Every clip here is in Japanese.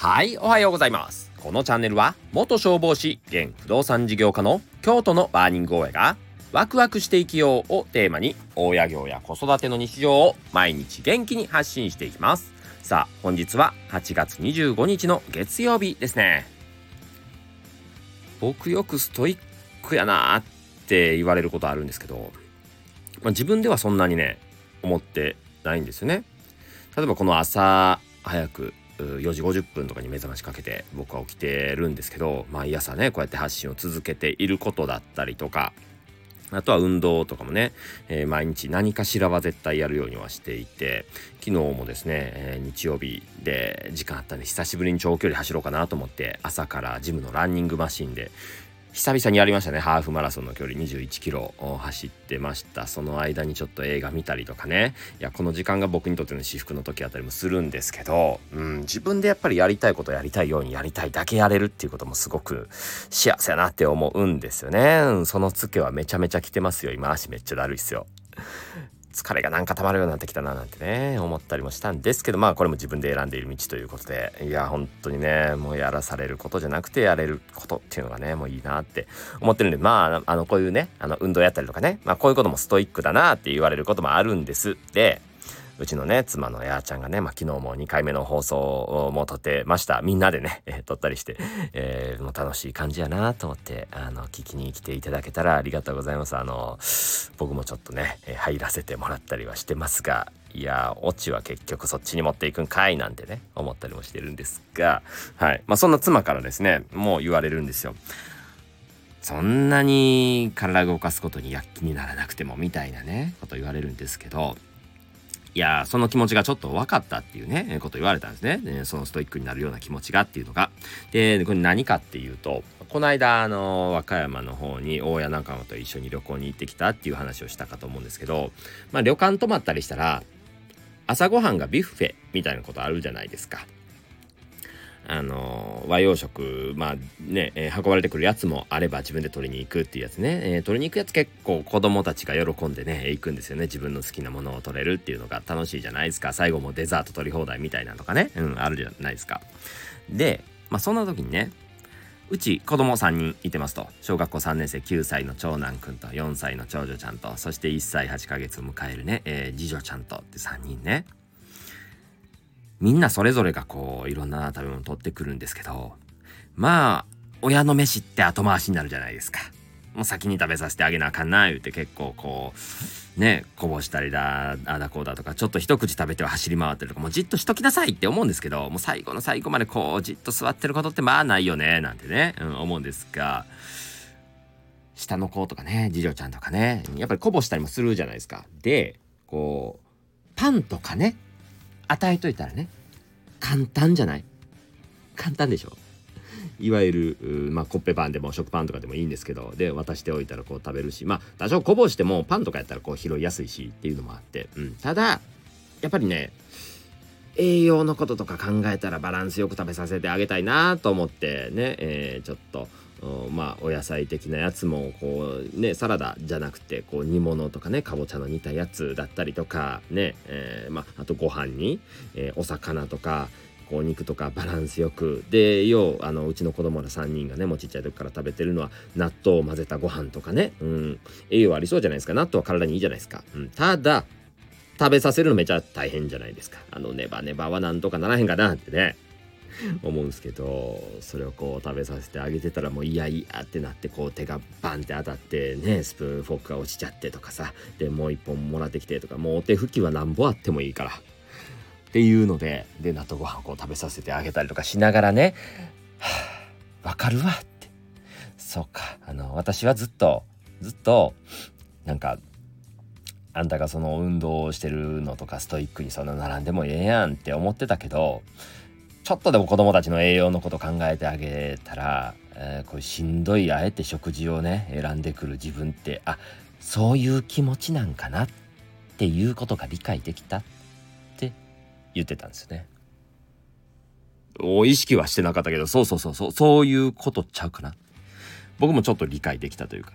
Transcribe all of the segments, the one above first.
はい、おはようございます。このチャンネルは元消防士現不動産事業家の京都のバーニング大家がワクワクして生きようをテーマに大家業や子育ての日常を毎日元気に発信していきます。さあ、本日は8月25日の月曜日ですね。僕よくストイックやなーって言われることあるんですけど、自分ではそんなにね思ってないんですよね。例えばこの朝早く4時50分とかに目覚ましかけて僕は起きてるんですけど、毎朝ねこうやって発信を続けていることだったりとか、あとは運動とかもね、毎日何かしらは絶対やるようにはしていて、昨日もですね、日曜日で時間あったんで久しぶりに長距離走ろうかなと思って朝からジムのランニングマシンで久々にやりましたね。ハーフマラソンの距離21キロを走ってました。その間にちょっと映画見たりとかね、いやこの時間が僕にとっての至福の時あたりもするんですけど、自分でやっぱりやりたいことやりたいようにやりたいだけやれるっていうこともすごく幸せやなって思うんですよね。そのツケはめちゃめちゃ来てますよ。今足めっちゃだるいっすよ。疲れがなんか溜まるようになってきたななんてね思ったりもしたんですけど、これも自分で選んでいる道ということで、いや本当にねもうやらされることじゃなくてやれることっていうのがねもういいなって思ってるんで、こういうね運動やったりとかね、こういうこともストイックだなって言われることもあるんです。で、うちのね妻のやーちゃんがね、昨日も2回目の放送も撮ってました。みんなでね、撮ったりして、もう楽しい感じやなと思って聞きに来ていただけたらありがとうございます。僕もちょっとね、入らせてもらったりはしてますが、いやオチは結局そっちに持っていくんかいなんてね思ったりもしてるんですが、はい、そんな妻からですねもう言われるんですよ。そんなに体を動かすことに躍起にならなくてもみたいなねこと言われるんですけど、いやその気持ちがちょっと分かったっていうねこと言われたんですね。そのストイックになるような気持ちがっていうのが。で、これ何かっていうと、この間和歌山の方に大家仲間と一緒に旅行に行ってきたっていう話をしたかと思うんですけど、旅館泊まったりしたら朝ごはんがビュッフェみたいなことあるじゃないですか。和洋食運ばれてくるやつもあれば自分で取りに行くっていうやつね、取りに行くやつ結構子供たちが喜んでね行くんですよね。自分の好きなものを取れるっていうのが楽しいじゃないですか。最後もデザート取り放題みたいなのとかね、あるじゃないですか。で、そんな時にね、うち子供3人いてますと。小学校3年生9歳の長男くんと4歳の長女ちゃんと、そして1歳8ヶ月を迎えるね、次女ちゃんとって3人ね。みんなそれぞれがこういろんな食べ物取ってくるんですけど、親の飯って後回しになるじゃないですか。もう先に食べさせてあげなあかんな言って結構こうねこぼしたりだあだこうだとか、ちょっと一口食べては走り回ってるとか、もうじっとしときなさいって思うんですけど、もう最後の最後までこうじっと座ってることってないよねなんてね、思うんですが、下の子とかね次女ちゃんとかねやっぱりこぼしたりもするじゃないですか。でこうパンとかね与えといたらね簡単じゃない？簡単でしょ？いわゆるコッペパンでも食パンとかでもいいんですけど、で渡しておいたらこう食べるし、多少こぼしてもパンとかやったらこう拾いやすいしっていうのもあって、ただやっぱりね栄養のこととか考えたらバランスよく食べさせてあげたいなと思ってね、ちょっとお野菜的なやつもこうねサラダじゃなくてこう煮物とかねかぼちゃの煮たやつだったりとかね、あとご飯に、お魚とかこう肉とかバランスよくで、うちの子供ら3人がねもうちっちゃい時から食べてるのは納豆を混ぜたご飯とかね、栄養ありそうじゃないですか。納豆は体にいいじゃないですか。ただ食べさせるのめちゃ大変じゃないですか。ネバネバはなんとかならへんかなってね思うんですけど、それをこう食べさせてあげてたらもういやいやってなってこう手がバンって当たってねスプーンフォークが落ちちゃってとかさ、でもう一本もらってきてとか、もうお手拭きはなんぼあってもいいからっていうので納豆ご飯をこう食べさせてあげたりとかしながらね、わかるわって、そうか私はずっとなんかあんたがその運動をしてるのとかストイックにそんな並んでもええやんって思ってたけど、ちょっとでも子供たちの栄養のこと考えてあげたら、こういうしんどいあえて食事をね選んでくる自分ってそういう気持ちなんかなっていうことが理解できたって言ってたんですよね。意識はしてなかったけどそういうことちゃうかな。僕もちょっと理解できたというか、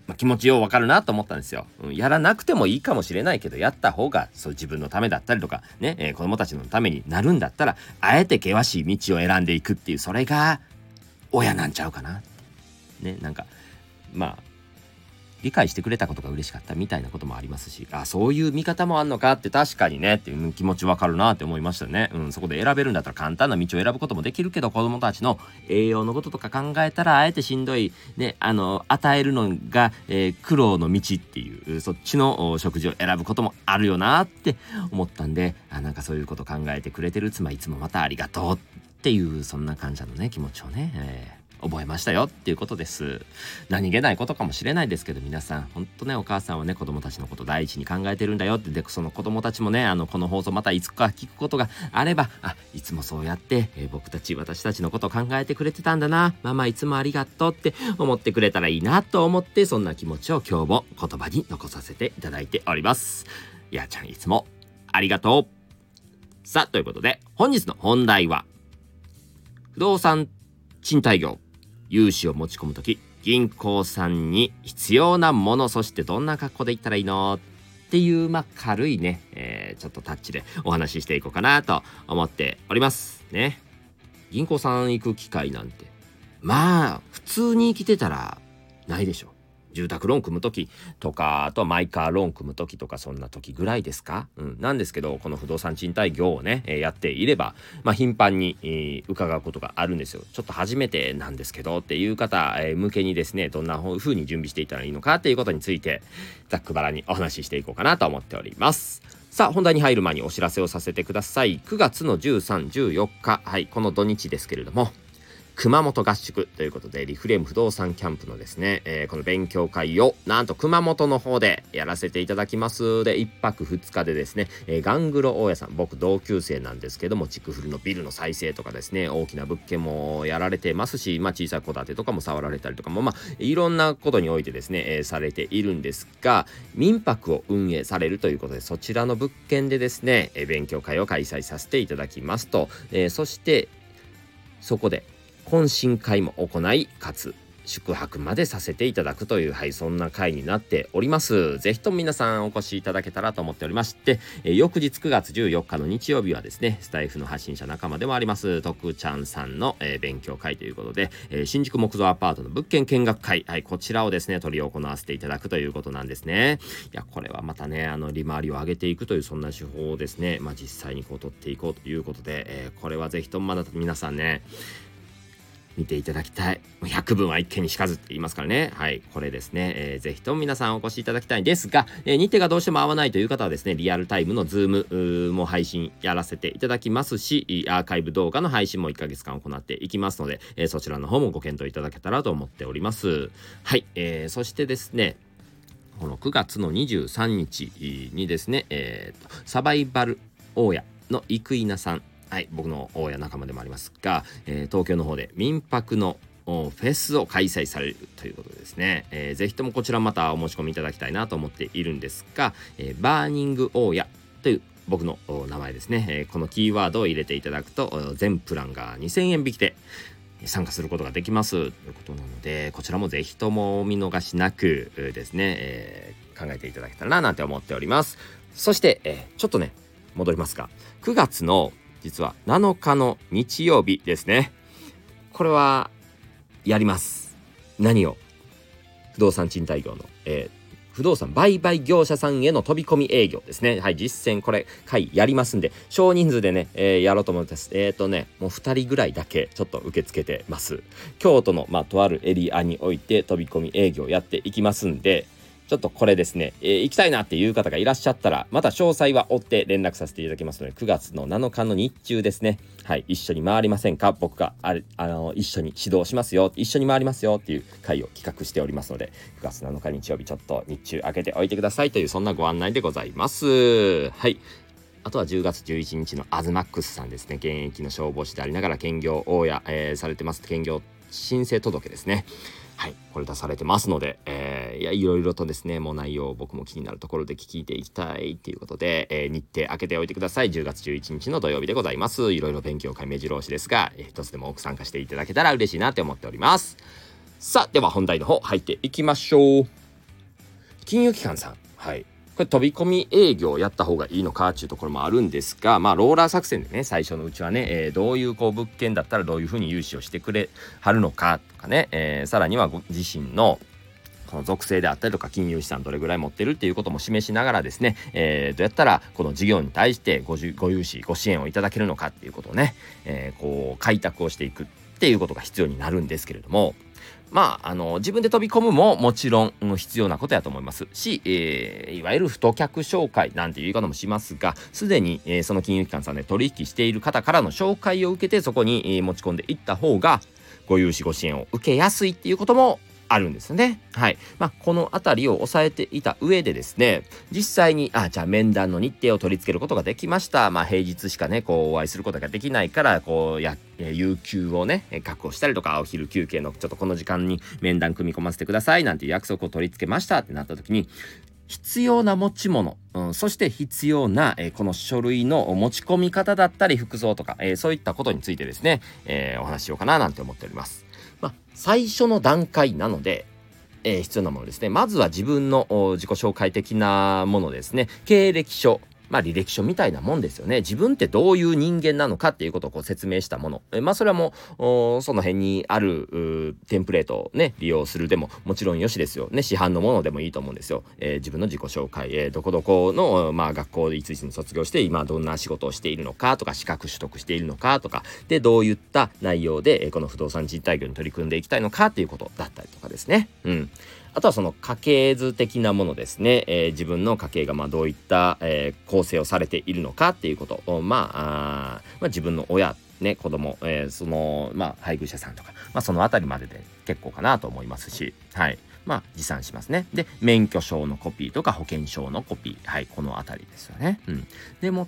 気持ちようわかるなと思ったんですよ。やらなくてもいいかもしれないけど、やった方がそう自分のためだったりとかね、子供たちのためになるんだったら、あえて険しい道を選んでいくっていう、それが親なんちゃうかなってね。なんか理解してくれたことが嬉しかったみたいなこともありますし、そういう見方もあんのかって、確かにねっていう気持ちわかるなって思いましたね。そこで選べるんだったら簡単な道を選ぶこともできるけど、子供たちの栄養のこととか考えたら、あえてしんどいね、与えるのが、苦労の道っていう、そっちの食事を選ぶこともあるよなって思ったんで、なんかそういうこと考えてくれてる妻、いつもまたありがとうっていう、そんな感謝のね気持ちをね、覚えましたよっていうことです。何気ないことかもしれないですけど、皆さん本当ね、お母さんはね子供たちのこと第一に考えてるんだよって。でその子供たちもね、この放送またいつか聞くことがあれば、いつもそうやって、私たちのことを考えてくれてたんだな、ママいつもありがとうって思ってくれたらいいなと思って、そんな気持ちを今日も言葉に残させていただいております。やーちゃんいつもありがとう。さあ、ということで本日の本題は、不動産賃貸業、融資を持ち込むとき、銀行さんに必要なもの、そしてどんな格好で行ったらいいのっていう、軽いね、ちょっとタッチでお話ししていこうかなと思っておりますね。銀行さん行く機会なんて普通に生きてたらないでしょ。住宅ローン組む時とか、あとはマイカーローン組む時とか、そんな時ぐらいですか。なんですけど、この不動産賃貸業をね、やっていれば、頻繁に、伺うことがあるんですよ。ちょっと初めてなんですけどっていう方、向けにですね、どんな風に準備していったらいいのかっていうことについて、ざっくばらにお話ししていこうかなと思っております。さあ、本題に入る前にお知らせをさせてください。9月の13、14日、この土日ですけれども、熊本合宿ということで、リフレーム不動産キャンプのですね、この勉強会をなんと熊本の方でやらせていただきます。で、1泊2日でですね、ガングロ大家さん、僕同級生なんですけども、築古のビルの再生とかですね、大きな物件もやられてますし、小さい戸建てとかも触られたりとかも、いろんなことにおいてですね、されているんですが、民泊を運営されるということで、そちらの物件でですね、勉強会を開催させていただきますと、そしてそこで懇親会も行い、かつ宿泊までさせていただくという、そんな会になっております。ぜひとも皆さんお越しいただけたらと思っておりまして、翌日9月14日の日曜日はですね、スタイフの発信者仲間でもあります徳ちゃんさんの、勉強会ということで、新築木造アパートの物件見学会、こちらをですね執り行わせていただくということなんですね。いや、これはまたね、利回りを上げていくという、そんな手法をですね、実際に取っていこうということで、これはぜひとも皆さんね見ていただきたい。100分は一見にしかずって言いますからね。これですね、ぜひとも皆さんお越しいただきたいんですが、日程がどうしても合わないという方はですね、リアルタイムのズームも配信やらせていただきますし、アーカイブ動画の配信も1ヶ月間行っていきますので、そちらの方もご検討いただけたらと思っております。そしてですね、この9月の23日にですね、サバイバル大家の生稲さん、僕の大家仲間でもありますが、東京の方で民泊のフェスを開催されるということでですね、ぜひともこちらまたお申し込みいただきたいなと思っているんですが、バーニング大家という僕の名前ですね、このキーワードを入れていただくと全プランが2000円引きで参加することができますということなので、こちらもぜひともお見逃しなくですね、考えていただけたらななんて思っております。そして、ちょっとね戻りますが、9月の実は7日の日曜日ですね、これはやります。何を？不動産賃貸業の、不動産売買業者さんへの飛び込み営業ですね。実践これ会やりますんで、少人数でね、やろうと思います。もう2人ぐらいだけちょっと受け付けてます。京都のとあるエリアにおいて飛び込み営業やっていきますんで、ちょっとこれですね、行きたいなっていう方がいらっしゃったら、また詳細は追って連絡させていただきますので、9月の7日の日中ですね、一緒に回りませんか？僕が一緒に指導しますよ、一緒に回りますよっていう会を企画しておりますので、9月7日日曜日ちょっと日中開けておいてくださいという、そんなご案内でございます。あとは10月11日のアズマックスさんですね、現役の消防士でありながら兼業大家、されてます兼業申請届ですね、これ出されてますので、いろいろとですね、もう内容僕も気になるところで聞いていきたいっていうことで、日程開けておいてください。10月11日の土曜日でございます。いろいろ勉強会目白押しですが、一つでも多く参加していただけたら嬉しいなって思っております。さあ、では本題の方入っていきましょう。 金融機関さん、はい、これ飛び込み営業をやった方がいいのかっていうところもあるんですが、ローラー作戦でね、最初のうちはね、どういう物件だったらどういうふうに融資をしてくれはるのかとかね、さらにはご自身のこの属性であったりとか金融資産どれぐらい持ってるっていうことも示しながらですね、どうやったらこの事業に対してご融資ご支援をいただけるのかっていうことをね、開拓をしていくっていうことが必要になるんですけれども、自分で飛び込むももちろん必要なことやと思いますし、いわゆる太客紹介なんていう言い方もしますが、すでに、その金融機関さんで取引している方からの紹介を受けてそこに、持ち込んでいった方がご融資ご支援を受けやすいっていうこともあるんですよね。はい。このあたりを押さえていた上でですね、実際にじゃあ面談の日程を取り付けることができました。平日しかねお会いすることができないから有給をね確保したりとか、お昼休憩のちょっとこの時間に面談組み込ませてくださいなんていう約束を取り付けましたってなった時に、必要な持ち物、そして必要な、この書類の持ち込み方だったり服装とか、そういったことについてですね、お話ししようかななんて思っております。最初の段階なので、必要なものですね。まずは自分の自己紹介的なものですね。経歴書、履歴書みたいなもんですよね。自分ってどういう人間なのかっていうことを説明したもの。それはもうその辺にあるテンプレートをね利用するでももちろんよしですよね。市販のものでもいいと思うんですよ。自分の自己紹介、どこどこの学校でいついつに卒業して今どんな仕事をしているのかとか、資格取得しているのかとかで、どういった内容でこの不動産賃貸業に取り組んでいきたいのかっていうことだったりとかですね。あとはその家系図的なものですね。自分の家系がどういった、構成をされているのかっていうことを、自分の親ね、子供、配偶者さんとか、そのあたりまでで結構かなと思いますし、はい。持参しますね。で、免許証のコピーとか保険証のコピー、はい、このあたりですよね。でもって、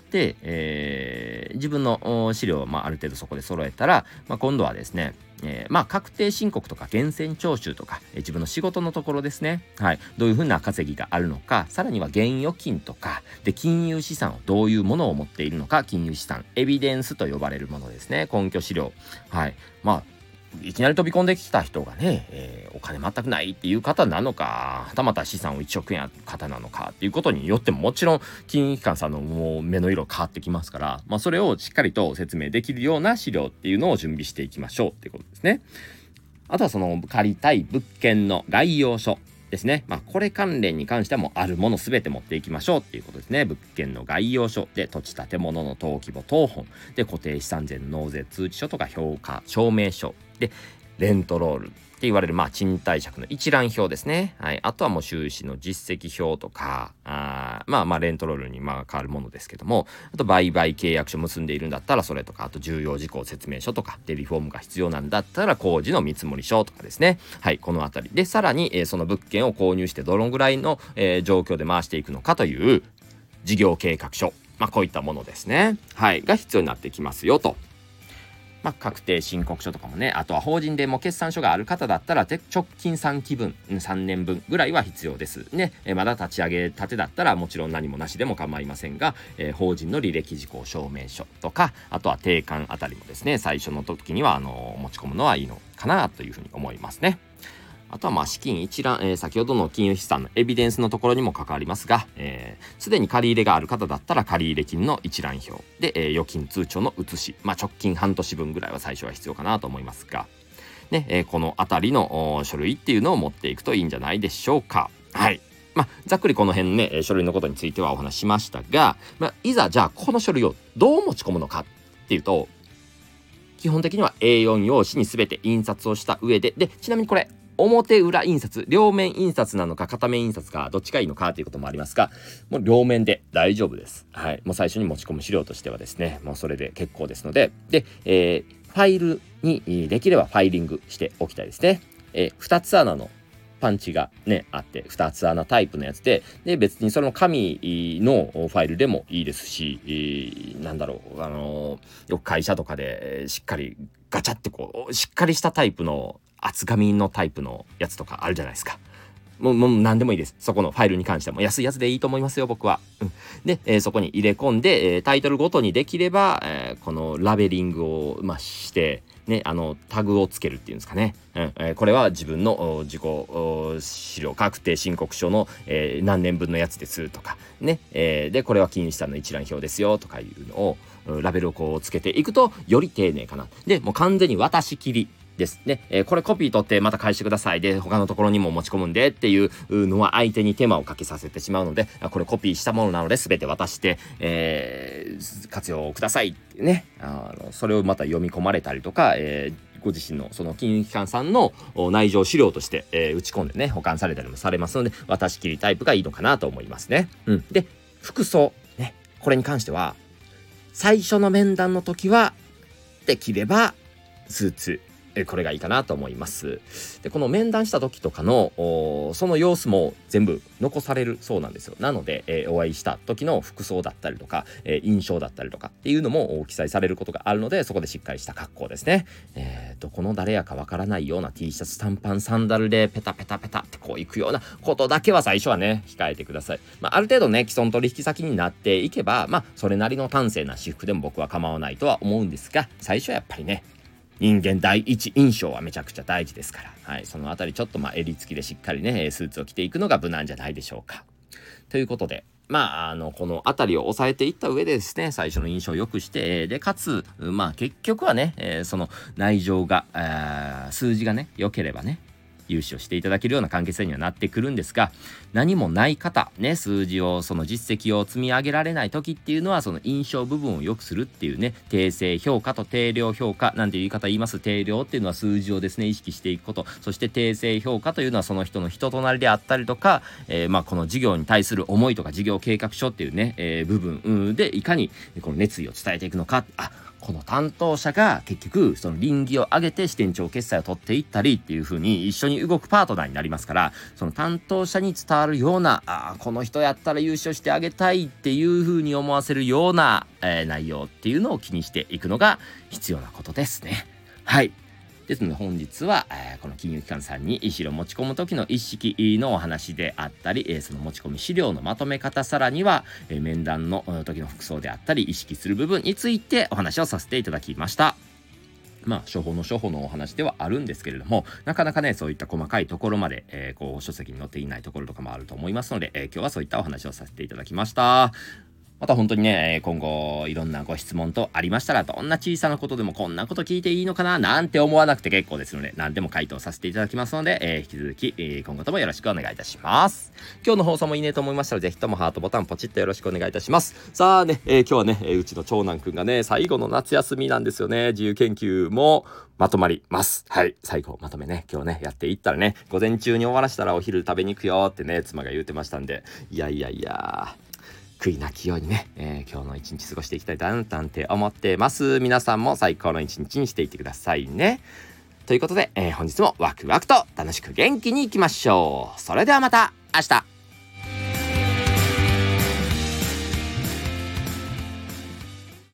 自分の資料をある程度そこで揃えたら、今度はですね、確定申告とか源泉徴収とか、自分の仕事のところですね、はい、どういうふうな稼ぎがあるのか、さらには現預金とかで金融資産をどういうものを持っているのか、金融資産エビデンスと呼ばれるものですね。根拠資料、はい、いきなり飛び込んできた人がね、お金全くないっていう方なのか、はたまた資産を1億円ある方なのかっていうことによっても、もちろん金融機関さんのもう目の色変わってきますから、それをしっかりと説明できるような資料っていうのを準備していきましょうっていうことですね。あとはその借りたい物件の概要書ですね。これ関連に関してはもうあるもの全て持っていきましょうっていうことですね。物件の概要書で、土地建物の登記簿謄本で、固定資産税の納税通知書とか評価証明書で、レントロールって言われる賃貸借の一覧表ですね。はい。あとはもう収支の実績表とか、レントロールに変わるものですけども、あと売買契約書結んでいるんだったらそれとか、あと重要事項説明書とかで、リフォームが必要なんだったら工事の見積書とかですね。はい。このあたりで、さらに、その物件を購入してどのぐらいの、状況で回していくのかという事業計画書、こういったものですね。はい。が必要になってきますよと。確定申告書とかもね、あとは法人でも決算書がある方だったら直近3期分、3年分ぐらいは必要ですね。まだ立ち上げたてだったらもちろん何もなしでも構いませんが、法人の履歴事項証明書とか、あとは定款あたりもですね、最初の時には持ち込むのはいいのかなというふうに思いますね。あとは資金一覧、先ほどの金融資産のエビデンスのところにも関わりますが、すでに借り入れがある方だったら借入金の一覧表で、預金通帳の写し、直近半年分ぐらいは最初は必要かなと思いますが、このあたりの書類っていうのを持っていくといいんじゃないでしょうか。はい。ざっくりこの辺ね、書類のことについてはお話ししましたが、いざじゃあこの書類をどう持ち込むのかっていうと、基本的には A4 用紙に全て印刷をした上で、ちなみにこれ表裏印刷、両面印刷なのか片面印刷かどっちがいいのかということもありますが、もう両面で大丈夫です。はい。もう最初に持ち込む資料としてはですね、もうそれで結構ですので、ファイルにできればファイリングしておきたいですね。2つ穴のパンチがねあって、2つ穴タイプのやつで、別にその紙のファイルでもいいですし、よく会社とかでしっかりガチャってしっかりしたタイプの厚紙のタイプのやつとかあるじゃないですか。 もう何でもいいです。そこのファイルに関してはもう安いやつでいいと思いますよ、僕は。で、そこに入れ込んで、タイトルごとにできれば、このラベリングを、して、ね、タグをつけるっていうんですかね。これは自分の自己資料確定申告書の、何年分のやつですとかね、でこれは金融資産の一覧表ですよとかいうのをラベルをこうつけていくとより丁寧かな。でもう完全に渡し切りですね、これコピー取ってまた返してくださいで他のところにも持ち込むんでっていうのは相手に手間をかけさせてしまうので、これコピーしたものなので全て渡して、活用くださいっていうね、それをまた読み込まれたりとか、ご自身のその金融機関さんの内情資料として、打ち込んでね保管されたりもされますので、渡し切りタイプがいいのかなと思いますね。で服装ね、これに関しては最初の面談の時はできればスーツ、これがいいかなと思います。でこの面談した時とかのその様子も全部残されるそうなんですよ。なので、お会いした時の服装だったりとか、印象だったりとかっていうのも記載されることがあるので、そこでしっかりした格好ですね。どこの誰やかわからないような T シャツ短パンサンダルでペタペタペタってこういくようなことだけは最初はね控えてください。ある程度ね既存取引先になっていけばそれなりの端正な私服でも僕は構わないとは思うんですが、最初はやっぱりね人間第一印象はめちゃくちゃ大事ですから、そのあたりちょっと襟付きでしっかりねスーツを着ていくのが無難じゃないでしょうか。ということでこのあたりを抑えていった上でですね、最初の印象を良くしてでかつ結局はね、その内情が数字がね良ければね融資をしていただけるような関係性にはなってくるんですが、何もない方ね、数字をその実績を積み上げられない時っていうのはその印象部分を良くするっていうね、定性評価と定量評価なんていう言い方言います。定量っていうのは数字をですね意識していくこと、そして定性評価というのはその人の人となりであったりとか、この事業に対する思いとか事業計画書っていうね、部分でいかにこの熱意を伝えていくのか、この担当者が結局その倫理を上げて支店長決済を取っていったりっていう風に一緒に動くパートナーになりますから、その担当者に伝わるようなこの人やったら優勝してあげたいっていう風に思わせるような、内容っていうのを気にしていくのが必要なことですね。はいですので本日は、この金融機関さんに資料を持ち込む時の一式のお話であったり、その持ち込み資料のまとめ方、さらには、面談の時の服装であったり意識する部分についてお話をさせていただきました。処方のお話ではあるんですけれども、なかなかねそういった細かいところまで、書籍に載っていないところとかもあると思いますので、今日はそういったお話をさせていただきました。また本当にね、今後いろんなご質問とありましたら、どんな小さなことでもこんなこと聞いていいのかななんて思わなくて結構ですので、何でも回答させていただきますので、引き続き、今後ともよろしくお願いいたします。今日の放送もいいねと思いましたら、ぜひともハートボタンポチッとよろしくお願いいたします。さあね、今日はね、うちの長男くんがね、最後の夏休みなんですよね。自由研究もまとまります。はい、最後まとめね、今日ね、やっていったらね、午前中に終わらせたらお昼食べに行くよってね、妻が言ってましたんで、いや悔いなきようにね、今日の一日過ごしていきたいなんて思ってます。皆さんも最高の一日にしていってくださいね。ということで、本日もワクワクと楽しく元気にいきましょう。それではまた明日。